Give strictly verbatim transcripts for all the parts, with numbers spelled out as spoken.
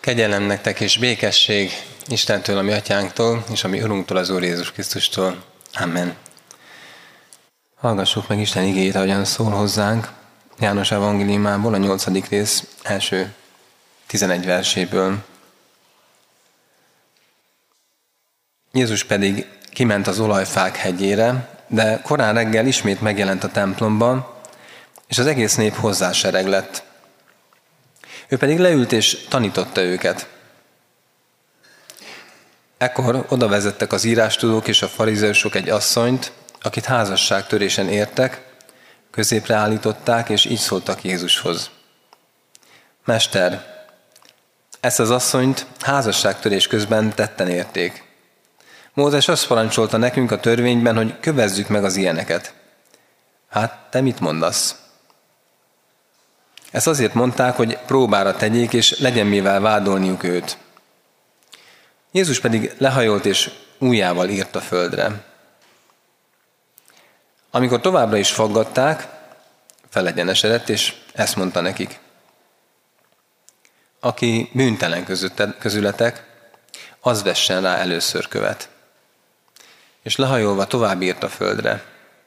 Kegyelem nektek és békesség Istentől, a mi atyánktól, és a mi Urunktól, az Úr Jézus Krisztustól. Amen. Hallgassuk meg Isten igéjét, ahogyan szól hozzánk János evangéliumából, a nyolcadik rész első tizenegy verséből. Jézus pedig kiment az olajfák hegyére, de korán reggel ismét megjelent a templomban, és az egész nép hozzásereg lett. Ő pedig leült és tanította őket. Ekkor oda vezettek az írástudók és a farizeusok egy asszonyt, akit házasságtörésen értek, középre állították, és így szóltak Jézushoz. Mester, ezt az asszonyt házasságtörés közben tetten érték. Mózes azt parancsolta nekünk a törvényben, hogy kövezzük meg az ilyeneket. Hát, te mit mondasz? Ezt azért mondták, hogy próbára tegyék, és legyen mivel vádolniuk őt. Jézus pedig lehajolt, és ujjával írt a földre. Amikor továbbra is faggatták, felegyenesedett, és ezt mondta nekik. Aki bűntelen közületek, az vessen rá először követ. És lehajolva tovább írt a földre.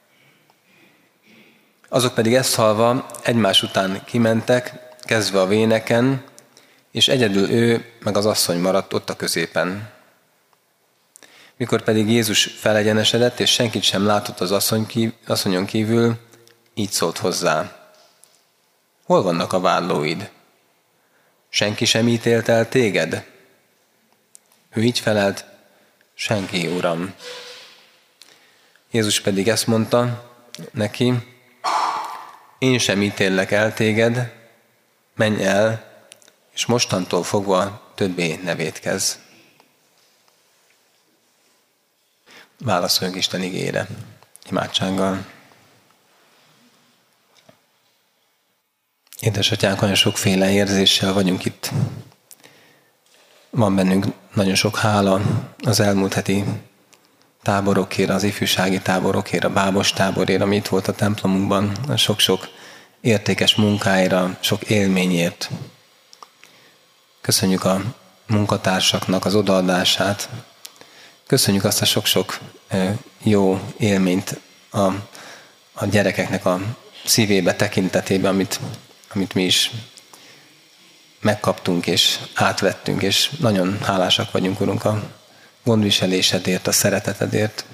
Azok pedig ezt hallva egymás után kimentek, kezdve a véneken, és egyedül ő meg az asszony maradt ott a középen. Mikor pedig Jézus felegyenesedett, és senkit sem látott az asszony kív, asszonyon kívül, így szólt hozzá. Hol vannak a vádlóid? Senki sem ítélt el téged? Ő így felelt, senki, Uram. Jézus pedig ezt mondta neki, én sem ítéllek el téged, menj el, és mostantól fogva többé ne vétkezz. Válaszoljunk Isten igéjére, imádsággal. Édesatyánk, olyan sokféle érzéssel vagyunk itt. Van bennünk nagyon sok hála az elmúlt heti táborokért, az ifjúsági táborokért, a bábos táborért, ami itt volt a templomunkban, a sok-sok értékes munkáira, sok élményért. Köszönjük a munkatársaknak az odaadását. Köszönjük azt a sok-sok jó élményt a, a gyerekeknek a szívébe, tekintetébe, amit, amit mi is megkaptunk és átvettünk, és nagyon hálásak vagyunk, Urunk, a gondviselésedért, a szeretetedért.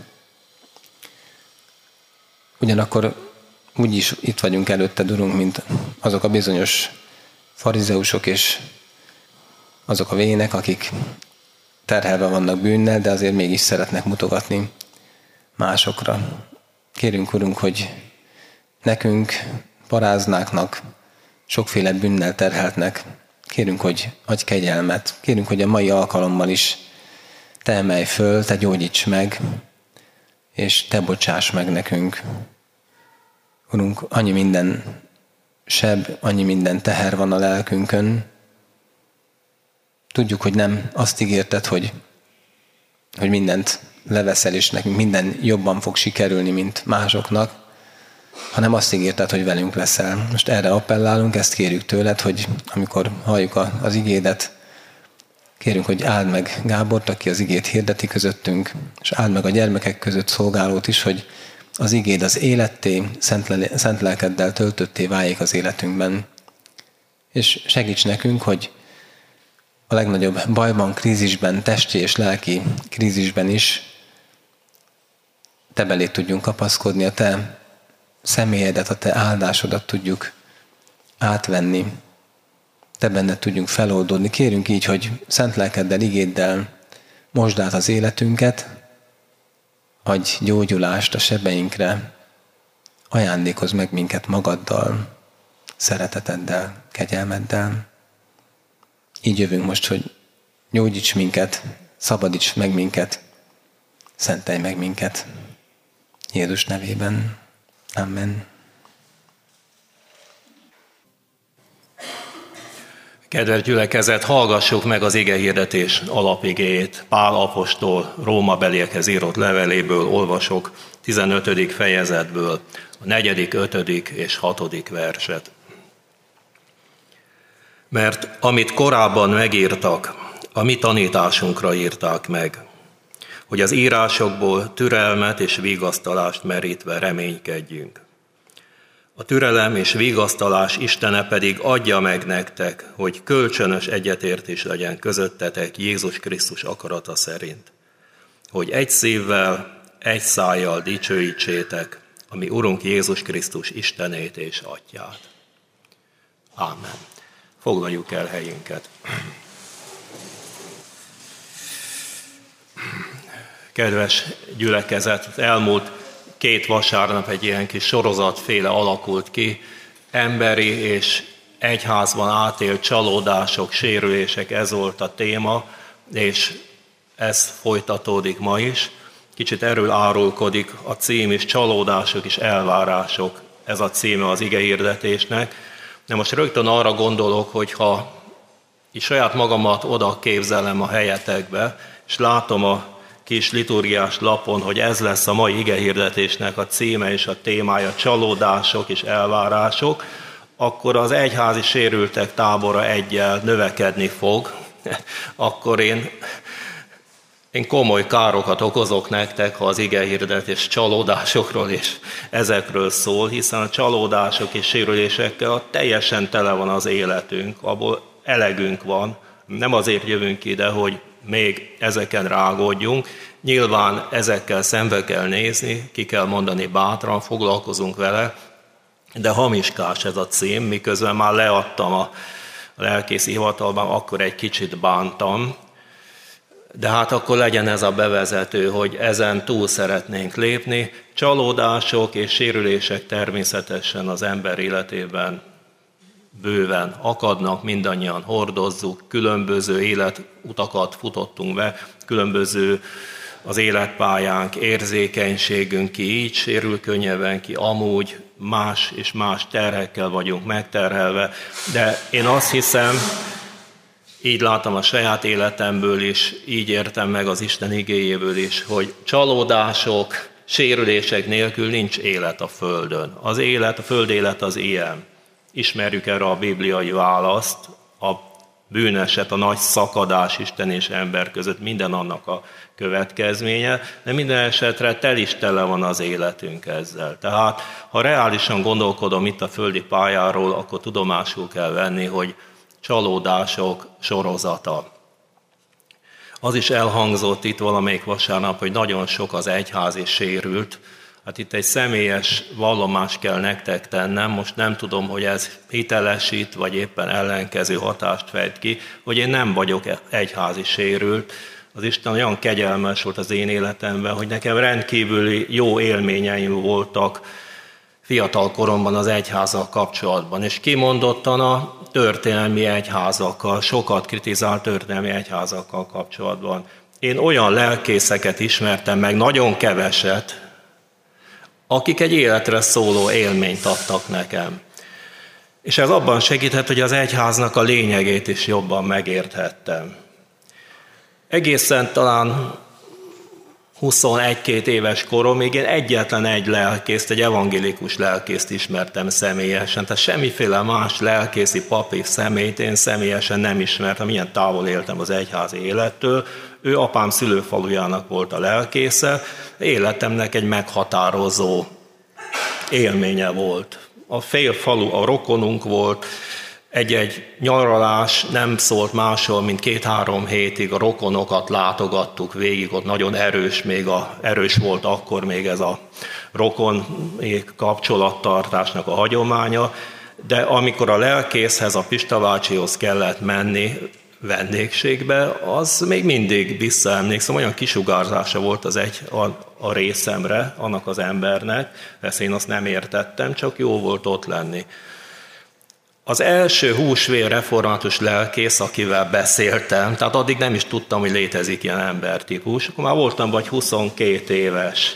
Ugyanakkor úgy is itt vagyunk előtted, Urunk, mint azok a bizonyos farizeusok és azok a vének, akik terhelve vannak bűnnel, de azért mégis szeretnek mutogatni másokra. Kérünk, Urunk, hogy nekünk, paráznáknak, sokféle bűnnel terheltnek, kérünk, hogy adj kegyelmet, kérünk, hogy a mai alkalommal is te emelj föl, te gyógyíts meg, és te bocsáss meg nekünk. Urunk, annyi minden seb, annyi minden teher van a lelkünkön. Tudjuk, hogy nem azt ígérted, hogy, hogy mindent leveszel, és nekünk minden jobban fog sikerülni, mint másoknak, hanem azt ígérted, hogy velünk leszel. Most erre appellálunk, ezt kérjük tőled, hogy amikor halljuk a, az igédet, kérünk, hogy áld meg Gábort, aki az igét hirdeti közöttünk, és áld meg a gyermekek között szolgálót is, hogy az igéd az életté, szent, le, szent lelkeddel töltötté váljék az életünkben. És segíts nekünk, hogy a legnagyobb bajban, krízisben, testi és lelki krízisben is te belé tudjunk kapaszkodni, a te személyedet, a te áldásodat tudjuk átvenni, te benned tudjunk feloldódni. Kérünk így, hogy szent lelkeddel, igéddel mosd át az életünket, adj gyógyulást a sebeinkre, ajándékozz meg minket magaddal, szereteteddel, kegyelmeddel. Így jövünk most, hogy gyógyíts minket, szabadíts meg minket, szentelj meg minket. Jézus nevében. Amen. Kedves gyülekezet, hallgassuk meg az igehirdetés alapigéjét. Pál apostol Róma beliekhez írott leveléből olvasok, tizenötödik fejezetből, a negyedik, ötödik és hatodik verset. Mert amit korábban megírtak, a mi tanításunkra írták meg, hogy az írásokból türelmet és vigasztalást merítve reménykedjünk. A türelem és vigasztalás Istene pedig adja meg nektek, hogy kölcsönös egyetértés legyen közöttetek Jézus Krisztus akarata szerint, hogy egy szívvel, egy szájjal dicsőítsétek, ami Urunk Jézus Krisztus Istenét és Atyát. Ámen. Foglaljuk el helyünket. Kedves gyülekezet, elmúlt két vasárnap egy ilyen kis sorozatféle alakult ki, emberi és egyházban átélt csalódások, sérülések, ez volt a téma, és ez folytatódik ma is. Kicsit erről árulkodik a cím is, csalódások és elvárások, ez a címe az igehirdetésnek. De most rögtön arra gondolok, hogy ha így saját magamat oda képzelem a helyetekbe, és látom a kis liturgiás lapon, hogy ez lesz a mai igehirdetésnek a címe és a témája, csalódások és elvárások, akkor az egyházi sérültek tábora eggyel növekedni fog. Akkor én, én komoly károkat okozok nektek, ha az igehirdetés csalódásokról és ezekről szól, hiszen a csalódások és sérülésekkel teljesen tele van az életünk, abból elegünk van. Nem azért jövünk ide, hogy még ezeken rágódjunk. Nyilván ezekkel szembe kell nézni, ki kell mondani bátran, foglalkozunk vele, de hamiskás ez a cím, miközben már leadtam a lelkészi hivatalban, akkor egy kicsit bántam, de hát akkor legyen ez a bevezető, hogy ezen túl szeretnénk lépni. Csalódások és sérülések természetesen az ember életében bőven akadnak, mindannyian hordozzuk, különböző életutakat futottunk be, különböző az életpályánk, érzékenységünk, ki így sérül könnyebben, ki amúgy, más és más terhekkel vagyunk megterhelve, de én azt hiszem, így látom a saját életemből is, így értem meg az Isten igéjéből is, hogy csalódások, sérülések nélkül nincs élet a Földön. Az élet, a Föld élet az ilyen. Ismerjük erre a bibliai választ, a bűneset, a nagy szakadás Isten és ember között, minden annak a következménye, de minden esetre tel is tele van az életünk ezzel. Tehát, ha reálisan gondolkodom itt a földi pályáról, akkor tudomásul kell venni, hogy csalódások sorozata. Az is elhangzott itt valamelyik vasárnap, hogy nagyon sok az egyház és sérült. Hát itt egy személyes vallomást kell nektek tennem, most nem tudom, hogy ez hitelesít, vagy éppen ellenkező hatást fejt ki, hogy én nem vagyok egyházi sérült. Az Isten olyan kegyelmes volt az én életemben, hogy nekem rendkívüli jó élményeim voltak fiatal koromban az egyházzal kapcsolatban, és kimondottan a történelmi egyházakkal, sokat kritizált történelmi egyházakkal kapcsolatban. Én olyan lelkészeket ismertem meg, nagyon keveset, akik egy életre szóló élményt adtak nekem. És ez abban segített, hogy az egyháznak a lényegét is jobban megérthettem. Egészen talán huszonegy-két éves koromig én egyetlen egy lelkészt, egy evangélikus lelkészt ismertem személyesen, tehát semmiféle más lelkészi papi személyt én személyesen nem ismertem, ilyen távol éltem az egyházi élettől. Ő apám szülőfalujának volt a lelkésze, életemnek egy meghatározó élménye volt. A fél falu a rokonunk volt, egy-egy nyaralás nem szólt máshol, mint két-három hétig a rokonokat látogattuk végig, ott nagyon erős, még a, erős volt akkor még ez a rokon kapcsolattartásnak a hagyománya, de amikor a lelkészhez, a Pista bácsihoz kellett menni vendégségbe, az még mindig visszaemlékszem, olyan kisugárzása volt az egy a, a részemre, annak az embernek, ezt én azt nem értettem, csak jó volt ott lenni. Az első húsvér református lelkész, akivel beszéltem, tehát addig nem is tudtam, hogy létezik ilyen embertípus, akkor már voltam vagy huszonkét éves.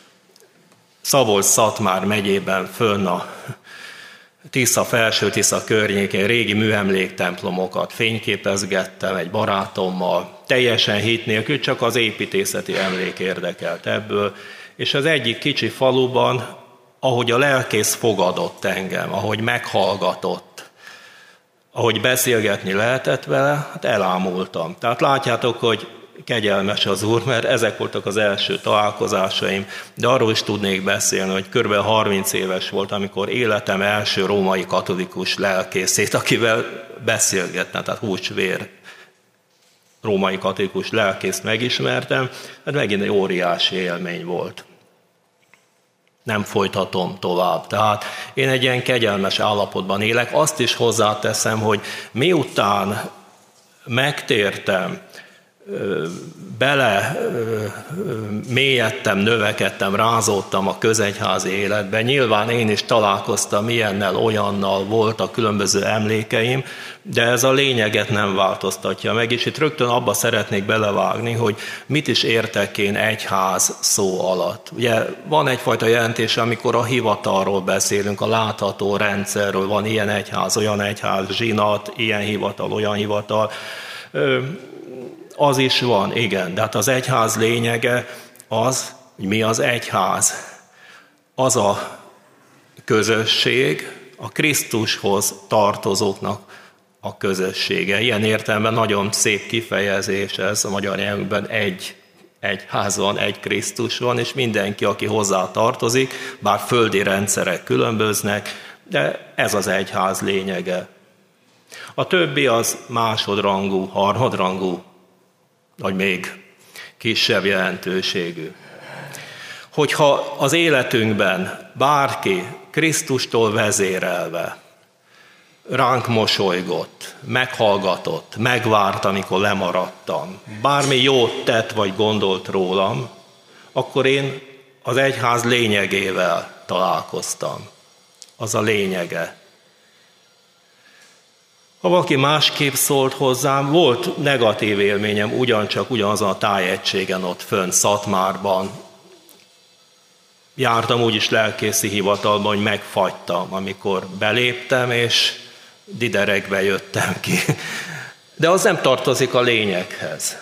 Szabolcs-Szatmár megyében fönn a Tisza, Felső Tisza környékén régi műemléktemplomokat fényképezgettem egy barátommal, teljesen hit nélkül, csak az építészeti emlék érdekelt ebből, és az egyik kicsi faluban, ahogy a lelkész fogadott engem, ahogy meghallgatott, ahogy beszélgetni lehetett vele, hát elámultam. Tehát látjátok, hogy kegyelmes az Úr, mert ezek voltak az első találkozásaim, de arról is tudnék beszélni, hogy kb. harminc éves volt, amikor életem első római katolikus lelkészét, akivel beszélgettem, tehát húsvér római katolikus lelkészt megismertem, hát megint egy óriási élmény volt. Nem folytatom tovább. Tehát én egy ilyen kegyelmes állapotban élek. Azt is hozzáteszem, hogy miután megtértem, bele mélyedtem, növekedtem, rázódtam a közegyházi életbe. Nyilván én is találkoztam ilyennel, olyannal, voltak különböző emlékeim, de ez a lényeget nem változtatja meg, és itt rögtön abba szeretnék belevágni, hogy mit is értek én egyház szó alatt. Ugye van egyfajta jelentés, amikor a hivatalról beszélünk, a látható rendszerről, van ilyen egyház, olyan egyház, zsinat, ilyen hivatal, olyan hivatal. Az is van, igen, de hát az egyház lényege az, hogy mi az egyház. Az a közösség, a Krisztushoz tartozóknak a közössége. Ilyen értelemben nagyon szép kifejezés ez a magyar nyelvben, egy egyház van, egy Krisztus van, és mindenki, aki hozzá tartozik, bár földi rendszerek különböznek, de ez az egyház lényege. A többi az másodrangú, harmadrangú, vagy még kisebb jelentőségű. Hogyha az életünkben bárki Krisztustól vezérelve ránk mosolygott, meghallgatott, megvárt, amikor lemaradtam, bármi jót tett vagy gondolt rólam, akkor én az egyház lényegével találkoztam. Az a lényege. Ha valaki másképp szólt hozzám, volt negatív élményem ugyancsak ugyanazon a tájegységen ott fönn, Szatmárban. Jártam úgyis lelkészi hivatalban, hogy megfagytam, amikor beléptem, és diderekbe jöttem ki. De az nem tartozik a lényeghez.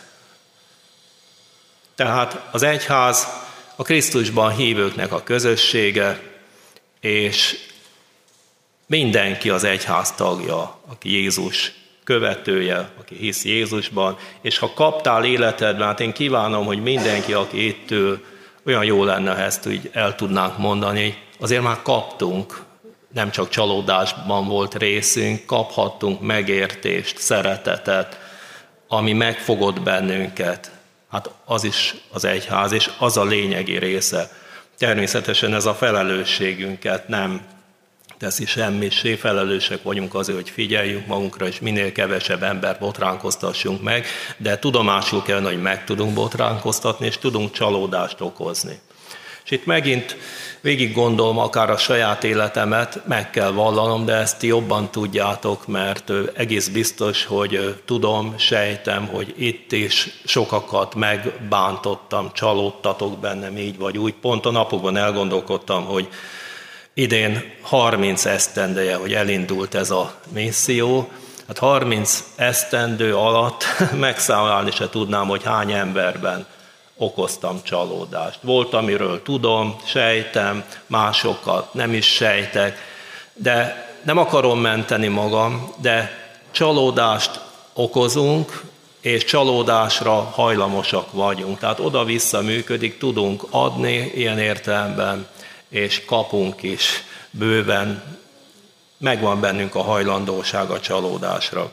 Tehát az egyház a Krisztusban hívőknek a közössége, és mindenki az egyház tagja, aki Jézus követője, aki hisz Jézusban, és ha kaptál életedben, hát én kívánom, hogy mindenki, aki itt ül, olyan jó lenne, ha ezt úgy el tudnánk mondani, azért már kaptunk, nem csak csalódásban volt részünk, kaphattunk megértést, szeretetet, ami megfogott bennünket. Hát az is az egyház, és az a lényegi része. Természetesen ez a felelősségünket nem teszi semmissé, felelősek vagyunk azért, hogy figyeljünk magunkra, és minél kevesebb ember botránkoztassunk meg, de tudomásul kell, hogy meg tudunk botránkoztatni, és tudunk csalódást okozni. És itt megint végig gondolom akár a saját életemet, meg kell vallanom, de ezt ti jobban tudjátok, mert egész biztos, hogy tudom, sejtem, hogy itt is sokakat megbántottam, csalódtatok bennem így vagy úgy. Pont a napokban elgondolkodtam, hogy idén harminc esztendeje, hogy elindult ez a misszió. Hát harminc esztendő alatt megszámolni se tudnám, hogy hány emberben okoztam csalódást. Volt, amiről tudom, sejtem, másokat nem is sejtek, de nem akarom menteni magam, de csalódást okozunk, és csalódásra hajlamosak vagyunk. Tehát oda-vissza működik, tudunk adni ilyen értelemben, és kapunk is bőven, megvan bennünk a hajlandóság a csalódásra.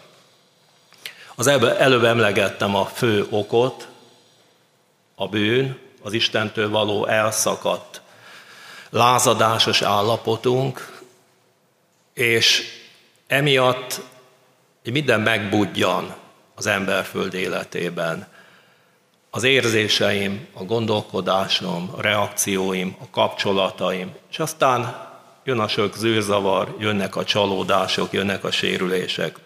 Az előbb emlegettem a fő okot, a bűn, az Istentől való elszakadt, lázadásos állapotunk, és emiatt minden megbudjan az emberföld életében. Az érzéseim, a gondolkodásom, a reakcióim, a kapcsolataim, és aztán jön a sok zűrzavar, jönnek a csalódások, jönnek a sérülések.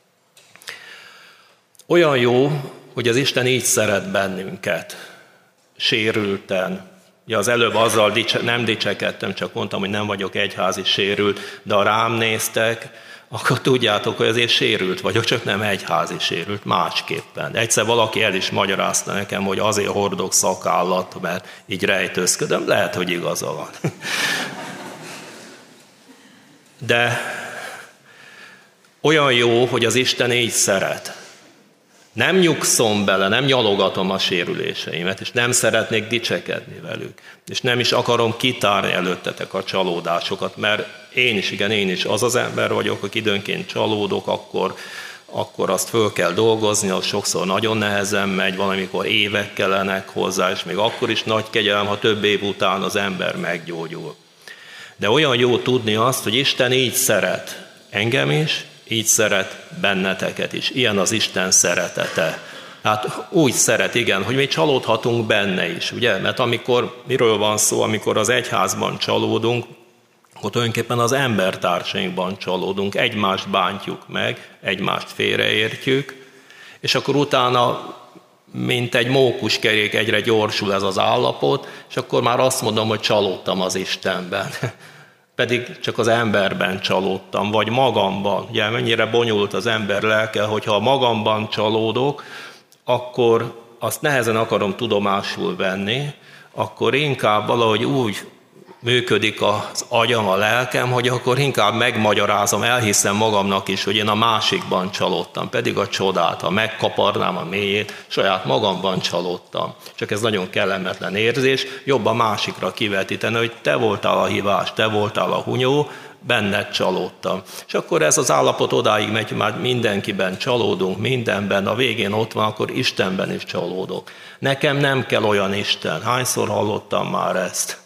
Olyan jó, hogy az Isten így szeret bennünket, sérülten. Ja, az előbb azzal dicse, nem dicsekedtem, csak mondtam, hogy nem vagyok egyházi sérült, de ha rám néztek, akkor tudjátok, hogy azért sérült vagyok, csak nem egyházi sérült, másképpen. Egyszer valaki el is magyarázta nekem, hogy azért hordok szakállat, mert így rejtőzködöm. Lehet, hogy igaza van. Olyan jó, hogy az Isten így szeret. Nem nyugszom bele, nem nyalogatom a sérüléseimet, és nem szeretnék dicsekedni velük. És nem is akarom kitárni előttetek a csalódásokat, mert én is, igen, én is az az ember vagyok, aki időnként csalódok, akkor, akkor azt föl kell dolgozni, az sokszor nagyon nehezen megy, valamikor évek kellenek hozzá, és még akkor is nagy kegyelem, ha több év után az ember meggyógyul. De olyan jó tudni azt, hogy Isten így szeret engem is, így szeret benneteket is. Ilyen az Isten szeretete. Hát úgy szeret, igen, hogy mi csalódhatunk benne is, ugye? Mert amikor, miről van szó, amikor az egyházban csalódunk, akkor tulajdonképpen az embertársainkban csalódunk, egymást bántjuk meg, egymást félreértjük, és akkor utána, mint egy mókuskerék, egyre gyorsul ez az állapot, és akkor már azt mondom, hogy csalódtam az Istenben. Pedig csak az emberben csalódtam, vagy magamban. Ugye mennyire bonyolult az ember lelke, hogyha magamban csalódok, akkor azt nehezen akarom tudomásul venni, akkor inkább valahogy úgy működik az agyam, a lelkem, hogy akkor inkább megmagyarázom, elhiszem magamnak is, hogy én a másikban csalódtam, pedig a csodát, ha megkaparnám a mélyét, saját magamban csalódtam. Csak ez nagyon kellemetlen érzés, jobb a másikra kivetíteni, hogy te voltál a hibás, te voltál a hunyó, benned csalódtam. És akkor ez az állapot odáig megy, hogy már mindenkiben csalódunk, mindenben, a végén ott van, akkor Istenben is csalódok. Nekem nem kell olyan Isten. Hányszor hallottam már ezt?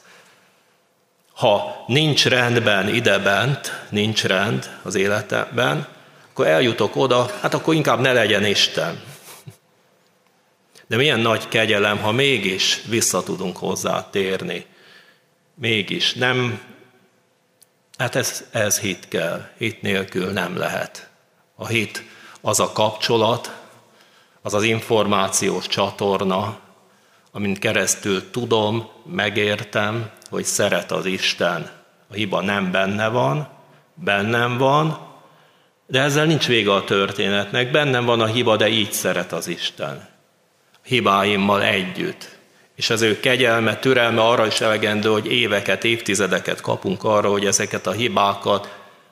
Ha nincs rendben idebent, nincs rend az életemben, akkor eljutok oda, hát akkor inkább ne legyen Isten. De milyen nagy kegyelem, ha mégis vissza tudunk hozzá térni. Mégis nem, hát ez, ez hit kell, hit nélkül nem lehet. A hit az a kapcsolat, az az információs csatorna, amin keresztül tudom, megértem, hogy szeret az Isten. A hiba nem benne van, bennem van, de ezzel nincs vége a történetnek. Bennem van a hiba, de így szeret az Isten. Hibáimmal együtt. És az ő kegyelme, türelme arra is elegendő, hogy éveket, évtizedeket kapunk arra, hogy ezeket a hibákat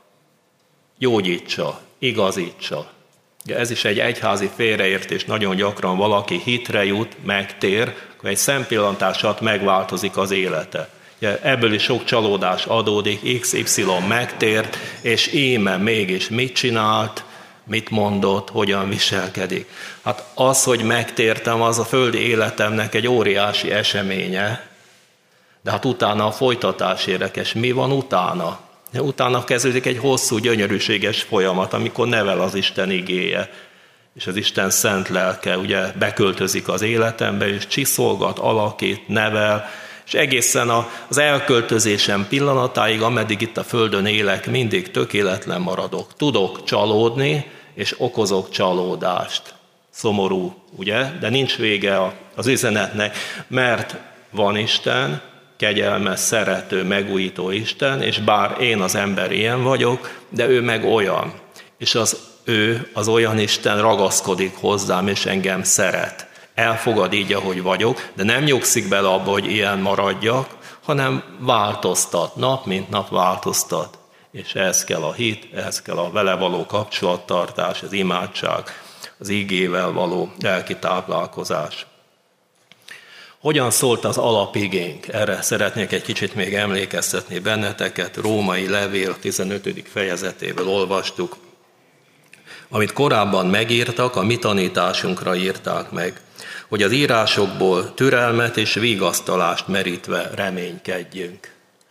gyógyítsa, igazítsa. Ugye ez is egy egyházi félreértés, nagyon gyakran valaki hitre jut, megtér, akkor egy szempillantás alatt megváltozik az élete. Ugye ebből is sok csalódás adódik, iksz ipszilon megtért, és íme mégis mit csinált, mit mondott, hogyan viselkedik. Hát az, hogy megtértem, az a földi életemnek egy óriási eseménye, de hát utána a folytatás érdekes. Mi van utána? Utána kezdődik egy hosszú, gyönyörűséges folyamat, amikor nevel az Isten igéje, és az Isten szent lelke ugye beköltözik az életembe, és csiszolgat, alakít, nevel, és egészen az elköltözésem pillanatáig, ameddig itt a földön élek, mindig tökéletlen maradok. Tudok csalódni, és okozok csalódást. Szomorú, ugye? De nincs vége az üzenetnek, mert van Isten, kegyelmes, szerető, megújító Isten, és bár én az ember ilyen vagyok, de ő meg olyan. És az ő, az olyan Isten ragaszkodik hozzám, és engem szeret. Elfogad így, ahogy vagyok, de nem nyugszik bele abba, hogy ilyen maradjak, hanem változtat, nap mint nap változtat. És ehhez kell a hit, ehhez kell a vele való kapcsolattartás, az imádság, az igével való lelki táplálkozás. Hogyan szólt az alapigénk? Erre szeretnék egy kicsit még emlékeztetni benneteket. Római levél tizenötödik fejezetéből olvastuk. Amit korábban megírtak, a mi tanításunkra írták meg, hogy az írásokból türelmet és vigasztalást merítve reménykedjünk.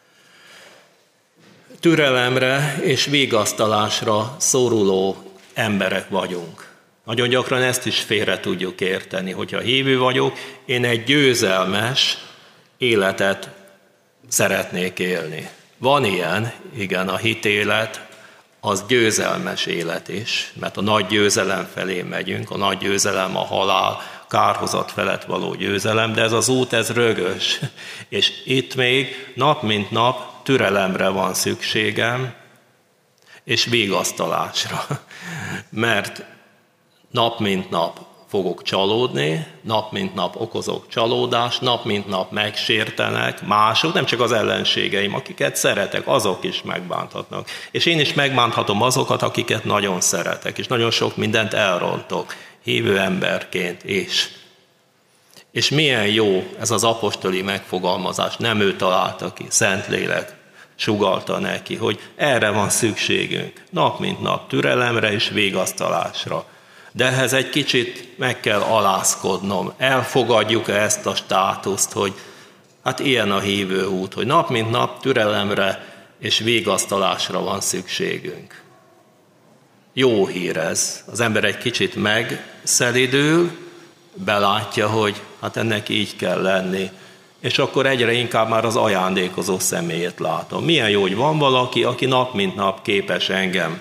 Türelemre és vigasztalásra szoruló emberek vagyunk. Nagyon gyakran ezt is félre tudjuk érteni, hogyha hívő vagyok, én egy győzelmes életet szeretnék élni. Van ilyen, igen, a hitélet, az győzelmes élet is, mert a nagy győzelem felé megyünk, a nagy győzelem a halál, kárhozat felett való győzelem, de ez az út, ez rögös. És itt még nap mint nap türelemre van szükségem, és vigasztalásra. Mert nap mint nap fogok csalódni, nap mint nap okozok csalódást, nap mint nap megsértenek mások, nem csak az ellenségeim, akiket szeretek, azok is megbánthatnak. És én is megbánthatom azokat, akiket nagyon szeretek, és nagyon sok mindent elrontok, hívő emberként is. És milyen jó ez az apostoli megfogalmazás, nem ő találta ki, Szentlélek sugallta neki, hogy erre van szükségünk, nap mint nap, türelemre és vigasztalásra. De ehhez egy kicsit meg kell alázkodnom. Elfogadjuk ezt a státuszt, hogy hát ilyen a hívő út, hogy nap mint nap türelemre és vigasztalásra van szükségünk. Jó hír ez. Az ember egy kicsit megszelidül, belátja, hogy hát ennek így kell lenni. És akkor egyre inkább már az ajándékozó személyét látom. Milyen jó, hogy van valaki, aki nap mint nap képes engem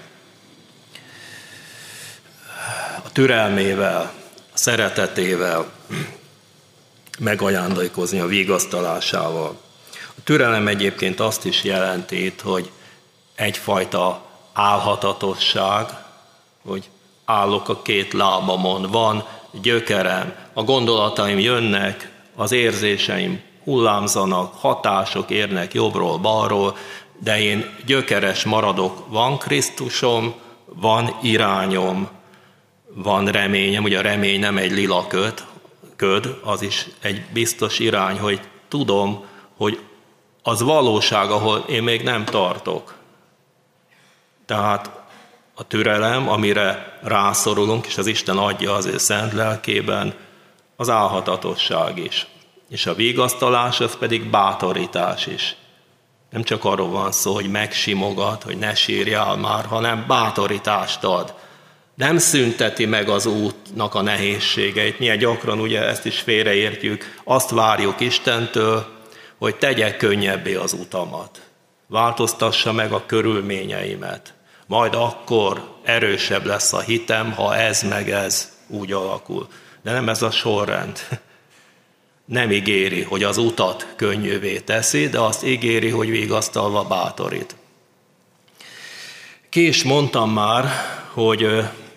a türelmével, a szeretetével megajándékozni, a vigasztalásával. A türelem egyébként azt is jelenti, hogy egyfajta álhatatosság, hogy állok a két lábamon, van gyökerem, a gondolataim jönnek, az érzéseim hullámzanak, hatások érnek jobbról, balról, de én gyökeres maradok, van Krisztusom, van irányom, van reményem, ugye a remény nem egy lila köd, köd, az is egy biztos irány, hogy tudom, hogy az valóság, ahol én még nem tartok. Tehát a türelem, amire rászorulunk, és az Isten adja az ő szent lelkében, az álhatatosság is. És a vigasztalás, az pedig bátorítás is. Nem csak arról van szó, hogy megsimogat, hogy ne sírjál már, hanem bátorítást ad. Nem szünteti meg az útnak a nehézségeit. Milyen gyakran ugye ezt is félreértjük, azt várjuk Istentől, hogy tegye könnyebbé az utamat. Változtassa meg a körülményeimet. Majd akkor erősebb lesz a hitem, ha ez meg ez úgy alakul. De nem ez a sorrend. Nem ígéri, hogy az utat könnyűvé teszi, de azt ígéri, hogy vigasztalva bátorít. Ki is mondtam már, hogy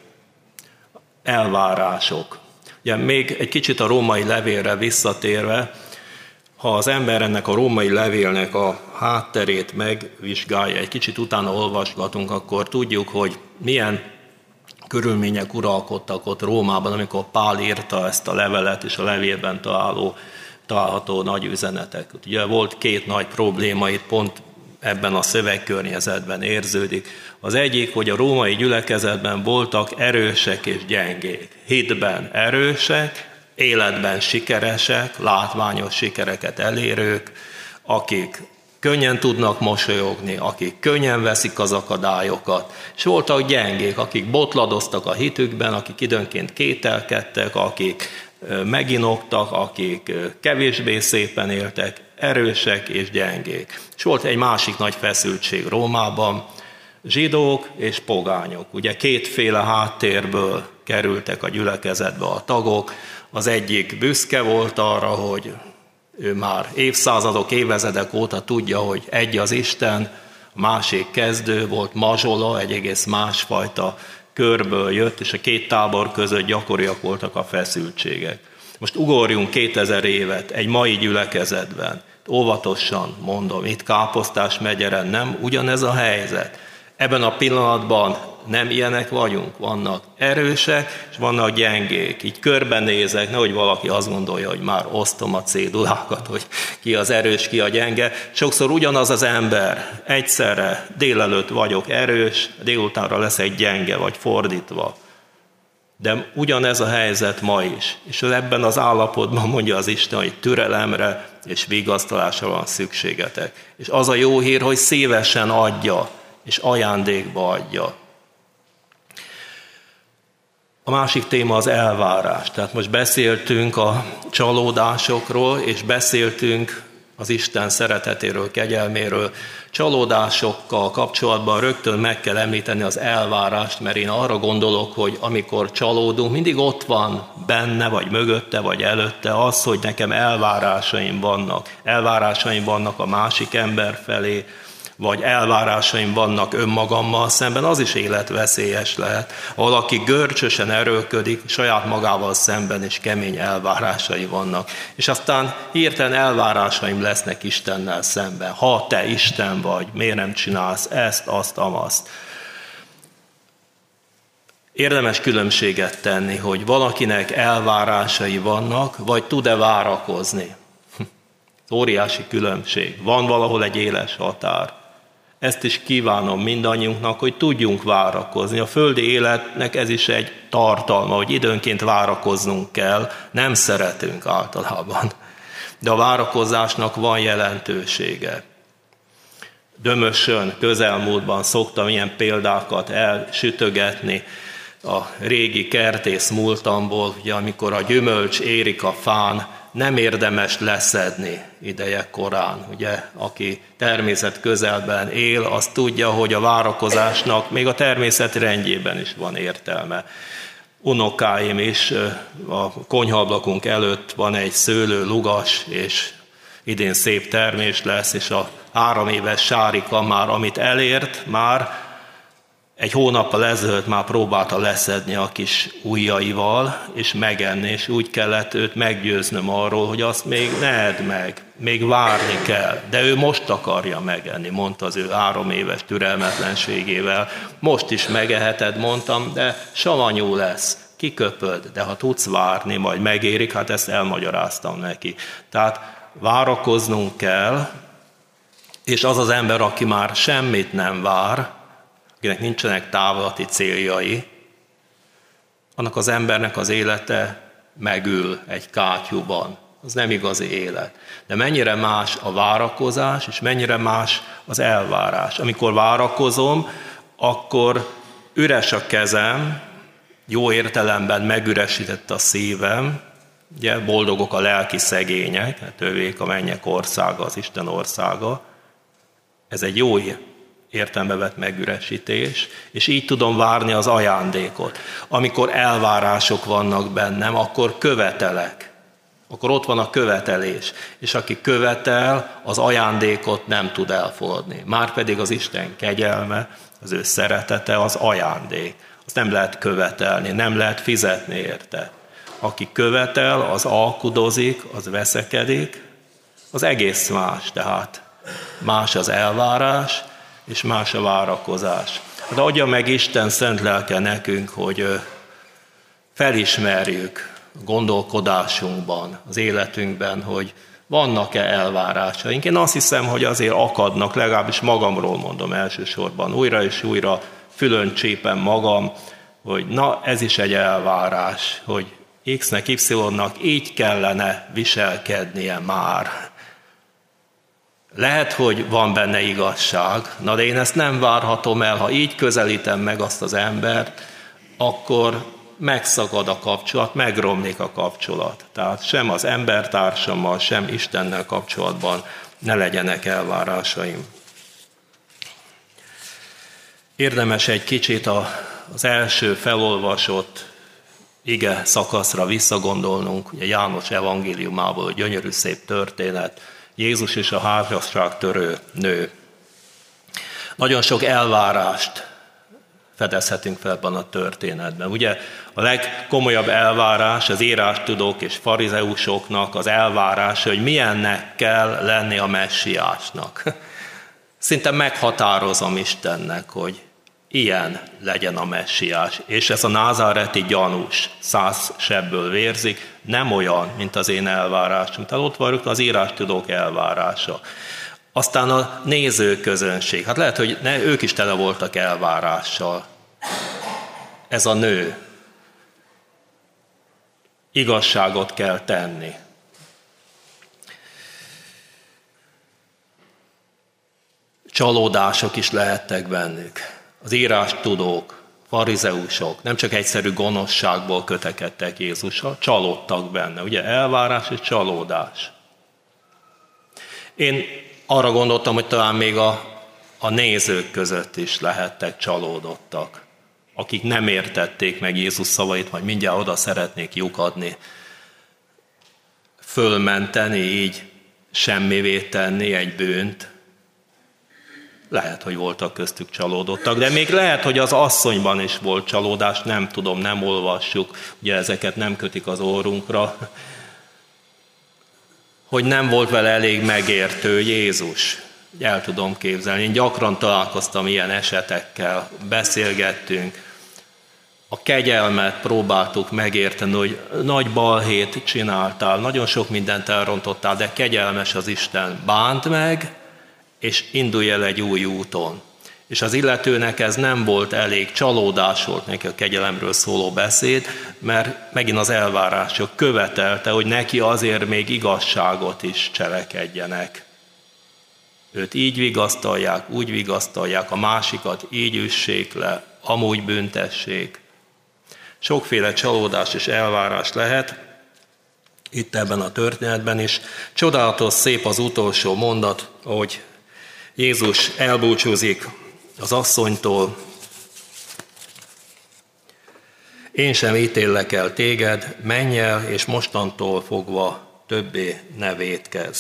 elvárások. Ugye még egy kicsit a római levélre visszatérve, ha az ember ennek a római levélnek a hátterét megvizsgálja, egy kicsit utána olvasgatunk, akkor tudjuk, hogy milyen körülmények uralkodtak ott Rómában, amikor Pál írta ezt a levelet, és a levélben találó, található nagy üzenetek. Ugye volt két nagy probléma, itt pont ebben a szövegkörnyezetben érződik. Az egyik, hogy a római gyülekezetben voltak erősek és gyengék. Hitben erősek, életben sikeresek, látványos sikereket elérők, akik könnyen tudnak mosolyogni, akik könnyen veszik az akadályokat, és voltak gyengék, akik botladoztak a hitükben, akik időnként kételkedtek, akik meginoktak, akik kevésbé szépen éltek, erősek és gyengék. És volt egy másik nagy feszültség Rómában, zsidók és pogányok. Ugye kétféle háttérből kerültek a gyülekezetbe a tagok, az egyik büszke volt arra, hogy ő már évszázadok, évezredek óta tudja, hogy egy az Isten, a másik kezdő volt, mazsola, egy egész másfajta körből jött, és a két tábor között gyakoriak voltak a feszültségek. Most ugorjunk kétezer évet egy mai gyülekezetben. Óvatosan mondom, itt Káposztás megyeren nem ugyanez a helyzet. Ebben a pillanatban nem ilyenek vagyunk, vannak erősek, és vannak gyengék. Így körbenézek, nehogy valaki azt gondolja, hogy már osztom a cédulákat, hogy ki az erős, ki a gyenge. Sokszor ugyanaz az ember, egyszerre délelőtt vagyok erős, délutánra lesz egy gyenge, vagy fordítva. De ugyanez a helyzet ma is. És ebben az állapotban mondja az Isten, hogy türelemre és vigasztalásra van szükségetek. És az a jó hír, hogy szívesen adja, és ajándékba adja. A másik téma az elvárás. Tehát most beszéltünk a csalódásokról, és beszéltünk az Isten szeretetéről, kegyelméről. Csalódásokkal kapcsolatban rögtön meg kell említeni az elvárást, mert én arra gondolok, hogy amikor csalódunk, mindig ott van benne, vagy mögötte, vagy előtte az, hogy nekem elvárásaim vannak. Elvárásaim vannak a másik ember felé, vagy elvárásaim vannak önmagammal szemben, az is életveszélyes lehet. Ha valaki görcsösen erőlködik, saját magával szemben is kemény elvárásai vannak. És aztán hirtelen elvárásaim lesznek Istennel szemben. Ha te Isten vagy, miért nem csinálsz ezt, azt, amazt? Érdemes különbséget tenni, hogy valakinek elvárásai vannak, vagy tud-e várakozni. Óriási különbség. Van valahol egy éles határ. Ezt is kívánom mindannyiunknak, hogy tudjunk várakozni. A földi életnek ez is egy tartalma, hogy időnként várakoznunk kell. Nem szeretünk általában. De a várakozásnak van jelentősége. Dömösön, közelmúltban szoktam ilyen példákat elsütögetni a régi kertész múltamból, ugye, amikor a gyümölcs érik a fán, nem érdemes leszedni ideje korán. Ugye, aki természet közelben él, az tudja, hogy a várakozásnak még a természet rendjében is van értelme. Unokáim is, a konyhaablakunk előtt van egy szőlő, lugas, és idén szép termés lesz, és a három éves Sárika már, amit elért, már egy hónappal ezelőtt már próbálta leszedni a kis ujjaival, és megenni, és úgy kellett őt meggyőznöm arról, hogy azt még ne edd meg, még várni kell. De ő most akarja megenni, mondta az ő három éves türelmetlenségével. Most is megeheted, mondtam, de savanyú lesz, kiköpöd, de ha tudsz várni, majd megérik, hát ezt elmagyaráztam neki. Tehát várakoznunk kell, és az az ember, aki már semmit nem vár, akinek nincsenek távlati céljai, annak az embernek az élete megül egy kátyúban. Az nem igazi élet. De mennyire más a várakozás, és mennyire más az elvárás. Amikor várakozom, akkor üres a kezem, jó értelemben megüresített a szívem, ugye boldogok a lelki szegények, hát övék a mennyek országa, az Isten országa. Ez egy jó értelembe vett megüresítés, és így tudom várni az ajándékot. Amikor elvárások vannak bennem, akkor követelek. Akkor ott van a követelés. És aki követel, az ajándékot nem tud elfogadni. Márpedig az Isten kegyelme, az ő szeretete, az ajándék. Azt nem lehet követelni, nem lehet fizetni érte. Aki követel, az alkudozik, az veszekedik, az egész más. Tehát más az elvárás, és más a várakozás. De adja meg Isten szent lelke nekünk, hogy felismerjük gondolkodásunkban, az életünkben, hogy vannak-e elvárásaink. Én azt hiszem, hogy azért akadnak, legalábbis magamról mondom elsősorban, újra és újra fülön csípem magam, hogy na, ez is egy elvárás, hogy X-nek, Y-nak így kellene viselkednie már. Lehet, hogy van benne igazság, na de én ezt nem várhatom el, ha így közelítem meg azt az embert, akkor megszakad a kapcsolat, megromlik a kapcsolat. Tehát sem az embertársammal, sem Istennel kapcsolatban ne legyenek elvárásaim. Érdemes egy kicsit az első felolvasott ige szakaszra visszagondolnunk, ugye János evangéliumából, gyönyörű szép történet, Jézus és a házasságtörő nő. Nagyon sok elvárást fedezhetünk fel ebben a történetben. Ugye a legkomolyabb elvárás az írástudók és farizeusoknak az elvárása, hogy milyennek kell lenni a messiásnak. Szinte meghatározom Istennek, hogy ilyen legyen a messiás. És ez a názáreti gyanús, száz sebből vérzik, nem olyan, mint az én elvárásom. Tehát ott vagyok az írástudók elvárása. Aztán a nézőközönség. Hát lehet, hogy ne, ők is tele voltak elvárással. Ez a nő. Igazságot kell tenni. Csalódások is lehettek bennük. Az írástudók, farizeusok nem csak egyszerű gonoszságból kötekedtek Jézussal, csalódtak benne. Ugye elvárás és csalódás. Én arra gondoltam, hogy talán még a, a nézők között is lehettek csalódottak, akik nem értették meg Jézus szavait, majd mindjárt oda szeretnék lyukadni, fölmenteni, így semmivé tenni egy bűnt. Lehet, hogy voltak köztük csalódottak, de még lehet, hogy az asszonyban is volt csalódás, nem tudom, nem olvassuk, ugye ezeket nem kötik az orrunkra, hogy nem volt vele elég megértő Jézus. El tudom képzelni, én gyakran találkoztam ilyen esetekkel, beszélgettünk, a kegyelmet próbáltuk megérteni, hogy nagy balhét csináltál, nagyon sok mindent elrontottál, de kegyelmes az Isten, bánt meg, és indulj el egy új úton. És az illetőnek ez nem volt elég, csalódás volt neki a kegyelemről szóló beszéd, mert megint az elvárások követelte, hogy neki azért még igazságot is cselekedjenek. Őt így vigasztalják, úgy vigasztalják, a másikat így üssék le, amúgy büntessék. Sokféle csalódás és elvárás lehet itt ebben a történetben is. Csodálatos, szép az utolsó mondat, hogy Jézus elbúcsúzik az asszonytól. Én sem ítéllek el téged, menj el, és mostantól fogva többé ne vétkezz.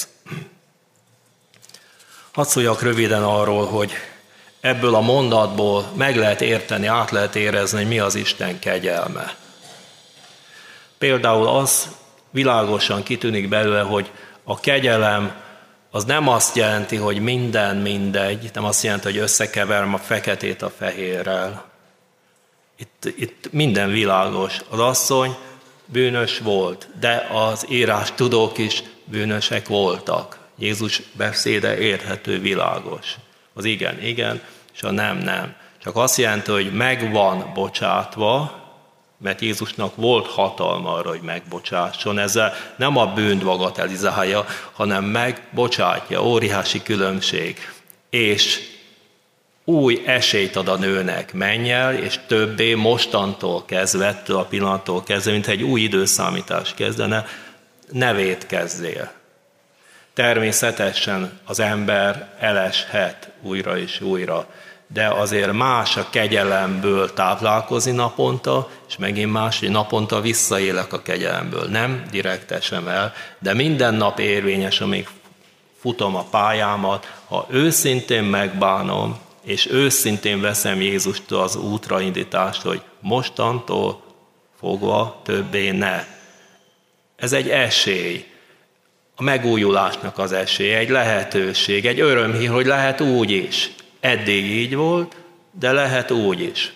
Hadd szóljak röviden arról, hogy ebből a mondatból meg lehet érteni, át lehet érezni, hogy mi az Isten kegyelme. Például az világosan kitűnik belőle, hogy a kegyelem az nem azt jelenti, hogy minden mindegy, nem azt jelenti, hogy összekeverem a feketét a fehérrel. Itt, itt minden világos. Az asszony bűnös volt, de az írás tudók is bűnösek voltak. Jézus beszéde érthető, világos. Az igen, igen, és a nem, nem. Csak azt jelenti, hogy meg van bocsátva, mert Jézusnak volt hatalma arra, hogy megbocsásson. Ezzel nem a bűnt bagatelizálja, hanem megbocsátja, óriási különbség. És új esélyt ad a nőnek, menj el, és többé mostantól kezdve, ettől a pillanattól kezdve, mint egy új időszámítás kezdene, ne vétkezzél. Természetesen az ember eleshet újra és újra, de azért más a kegyelemből táplálkozni naponta, és megint más, hogy naponta visszaélek a kegyelemből. Nem direkt esem el, de minden nap érvényes, amíg futom a pályámat, ha őszintén megbánom, és őszintén veszem Jézustól az útraindítást, hogy mostantól fogva többé ne. Ez egy esély, a megújulásnak az esély, egy lehetőség, egy örömhír, hogy lehet úgy is. Eddig így volt, de lehet úgy is.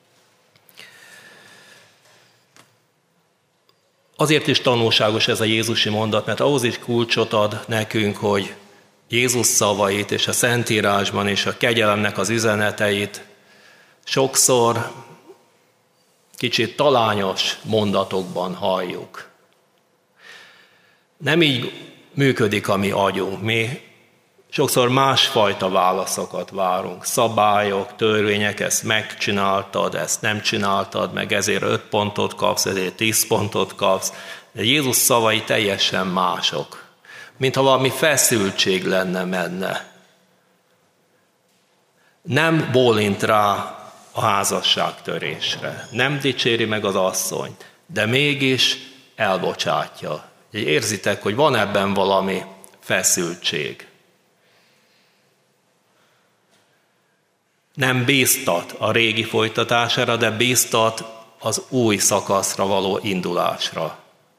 Azért is tanulságos ez a jézusi mondat, mert ahhoz is kulcsot ad nekünk, hogy Jézus szavait és a Szentírásban és a kegyelemnek az üzeneteit sokszor kicsit talányos mondatokban halljuk. Nem így működik a mi agyunk. Mi sokszor másfajta válaszokat várunk. Szabályok, törvények, ezt megcsináltad, ezt nem csináltad, meg ezért öt pontot kapsz, ezért tíz pontot kapsz. De Jézus szavai teljesen mások. Mintha valami feszültség lenne menne. Nem bólint rá a házasságtörésre. Nem dicséri meg az asszonyt, de mégis elbocsátja. Érzitek, hogy van ebben valami feszültség. Nem bíztat a régi folytatására, de bíztat az új szakaszra való indulásra.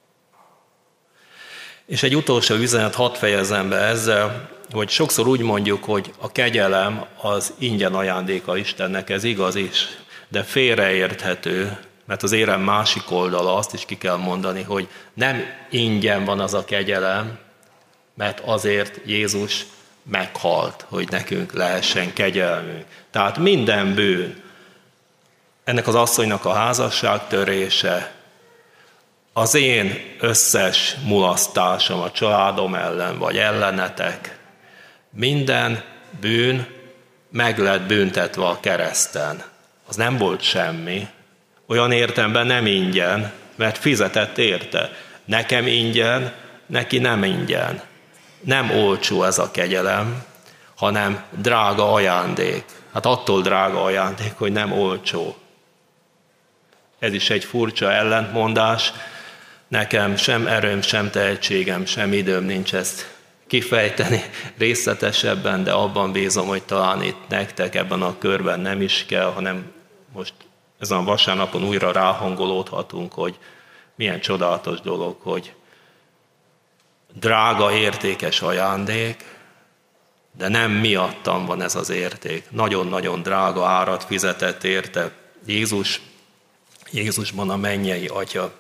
És egy utolsó üzenet, hadd fejezzem be ezzel, hogy sokszor úgy mondjuk, hogy a kegyelem az ingyen ajándéka Istennek, ez igaz is, de félreérthető, mert az érem másik oldala, azt is ki kell mondani, hogy nem ingyen van az a kegyelem, mert azért Jézus meghalt, hogy nekünk lehessen kegyelmünk. Tehát minden bűn, ennek az asszonynak a házasságtörése, az én összes mulasztásom a családom ellen, vagy ellenetek, minden bűn meg lett büntetve a kereszten. Az nem volt semmi. Olyan értelemben nem ingyen, mert fizetett érte. Nekem ingyen, neki nem ingyen. Nem olcsó ez a kegyelem, hanem drága ajándék. Hát attól drága ajándék, hogy nem olcsó. Ez is egy furcsa ellentmondás. Nekem sem erőm, sem tehetségem, sem időm nincs ezt kifejteni részletesebben, de abban bízom, hogy talán itt nektek ebben a körben nem is kell, hanem most ezen a vasárnapon újra ráhangolódhatunk, hogy milyen csodálatos dolog, hogy drága, értékes ajándék, de nem miattam van ez az érték. Nagyon-nagyon drága árat fizetett érte Jézus, Jézusban a mennyei Atya.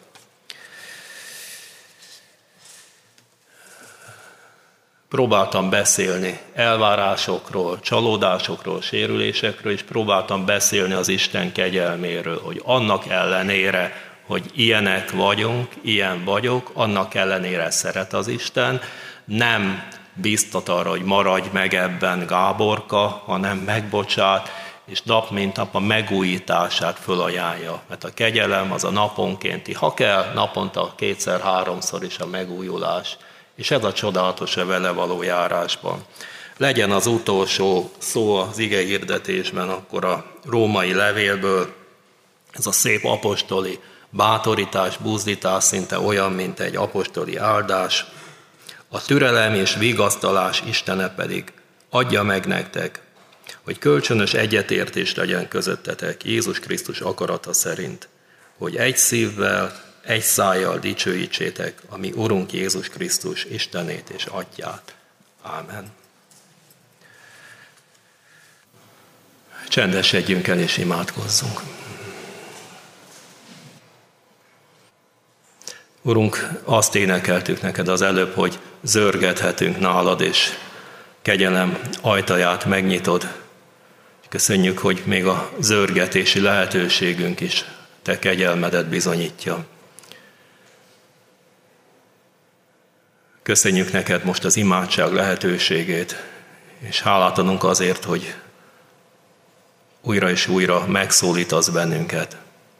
Próbáltam beszélni elvárásokról, csalódásokról, sérülésekről, és próbáltam beszélni az Isten kegyelméről, hogy annak ellenére, hogy ilyenek vagyunk, ilyen vagyok, annak ellenére szeret az Isten, nem biztat arra, hogy maradj meg ebben, Gáborka, hanem megbocsát, és nap mint nap a megújítását fölajánlja. Mert a kegyelem az a naponkénti, ha kell, naponta kétszer-háromszor is a megújulás. És ez a csodálatos a vele való járásban. Legyen az utolsó szó az ige hirdetésben, akkor a római levélből, ez a szép apostoli bátorítás, buzdítás, szinte olyan, mint egy apostoli áldás. A türelem és vigasztalás Istene pedig adja meg nektek, hogy kölcsönös egyetértés legyen közöttetek Jézus Krisztus akarata szerint, hogy egy szívvel, egy szájjal dicsőítsétek a mi Urunk Jézus Krisztus Istenét és Atyát. Ámen. Csendesedjünk el és imádkozzunk. Urunk, azt énekeltük neked az előbb, hogy zörgethetünk nálad, és kegyelem ajtaját megnyitod. Köszönjük, hogy még a zörgetési lehetőségünk is te kegyelmedet bizonyítja. Köszönjük neked most az imádság lehetőségét, és hálát adunk azért, hogy újra és újra megszólítasz bennünket.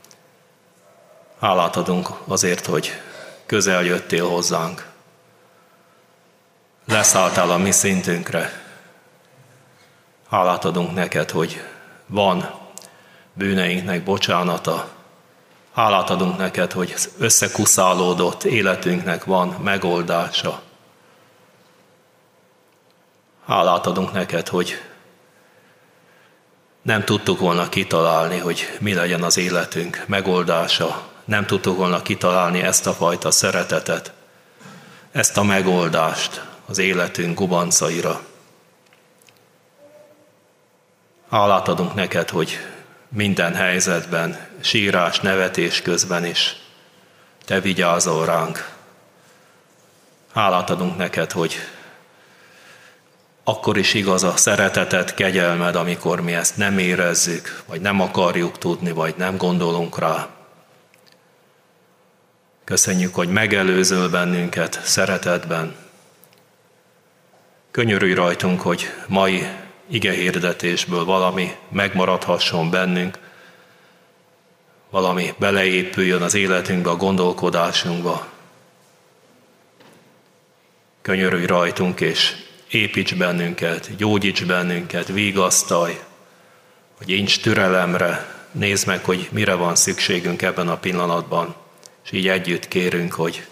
Hálát adunk azért, hogy közel jöttél hozzánk. Leszálltál a mi szintünkre. Hálát adunk neked, hogy van bűneinknek bocsánata. Hálát adunk neked, hogy összekuszálódott életünknek van megoldása. Hálát adunk neked, hogy nem tudtuk volna kitalálni, hogy mi legyen az életünk megoldása. Nem tudtuk volna kitalálni ezt a fajta szeretetet, ezt a megoldást az életünk gubancaira. Hálát adunk neked, hogy minden helyzetben, sírás, nevetés közben is te vigyázol ránk. Hálát adunk neked, hogy akkor is igaz a szereteted, kegyelmed, amikor mi ezt nem érezzük, vagy nem akarjuk tudni, vagy nem gondolunk rá. Köszönjük, hogy megelőzöl bennünket szeretetben. Könyörülj rajtunk, hogy mai igehirdetésből valami megmaradhasson bennünk, valami beleépüljön az életünkbe, a gondolkodásunkba. Könyörülj rajtunk, és építs bennünket, gyógyíts bennünket, vigasztalj, hogy incs türelemre, nézd meg, hogy mire van szükségünk ebben a pillanatban, és így együtt kérünk, hogy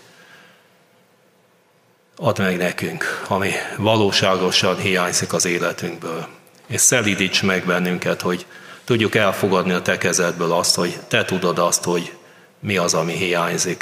add meg nekünk, ami valóságosan hiányzik az életünkből. És szelídíts meg bennünket, hogy tudjuk elfogadni a te kezedből azt, hogy te tudod azt, hogy mi az, ami hiányzik.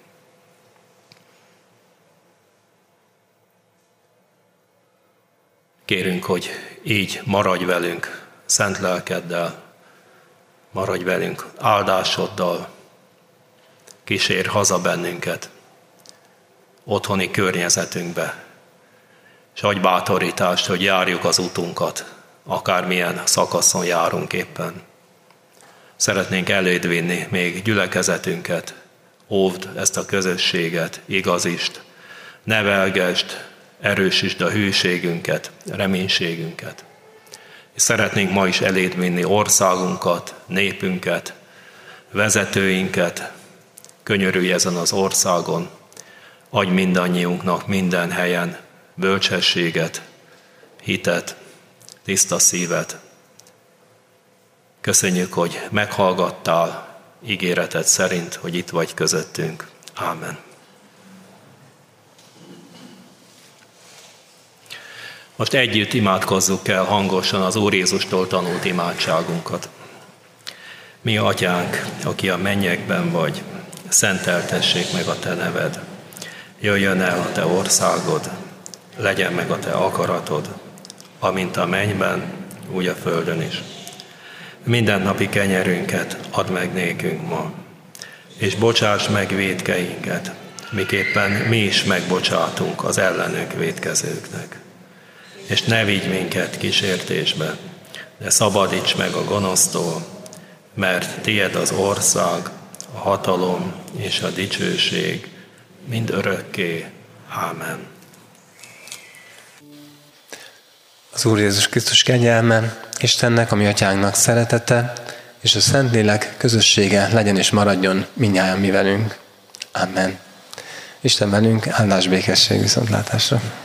Kérünk, hogy így maradj velünk, szent lelkeddel, maradj velünk áldásoddal, kísérj haza bennünket, otthoni környezetünkbe, és adj bátorítást, hogy járjuk az utunkat, akármilyen szakaszon járunk éppen. Szeretnénk eléd vinni még gyülekezetünket, óvd ezt a közösséget, igazítsd, nevelgesd, erősítsd a hűségünket, reménységünket. És szeretnénk ma is eléd vinni országunkat, népünket, vezetőinket, könyörülj ezen az országon, adj mindannyiunknak minden helyen bölcsességet, hitet, tiszta szívet. Köszönjük, hogy meghallgattál ígéreted szerint, hogy itt vagy közöttünk. Ámen. Most együtt imádkozzuk el hangosan az Úr Jézustól tanult imádságunkat. Mi atyánk, aki a mennyekben vagy, szenteltessék meg a te neved. Jöjjön el a te országod, legyen meg a te akaratod, amint a mennyben, úgy a földön is. Mindennapi kenyerünket add meg nékünk ma, és bocsáss meg vétkeinket, miképpen mi is megbocsátunk az ellenünk vétkezőknek. És ne vigy minket kísértésbe, de szabadíts meg a gonosztól, mert tied az ország, a hatalom és a dicsőség mind örökké. Ámen. Az Úr Jézus Krisztus kegyelme, Istennek, a mi atyánknak szeretete, és a Szentlélek közössége legyen és maradjon mindnyájan mi velünk. Amen. Isten velünk, áldás békesség, viszontlátásra.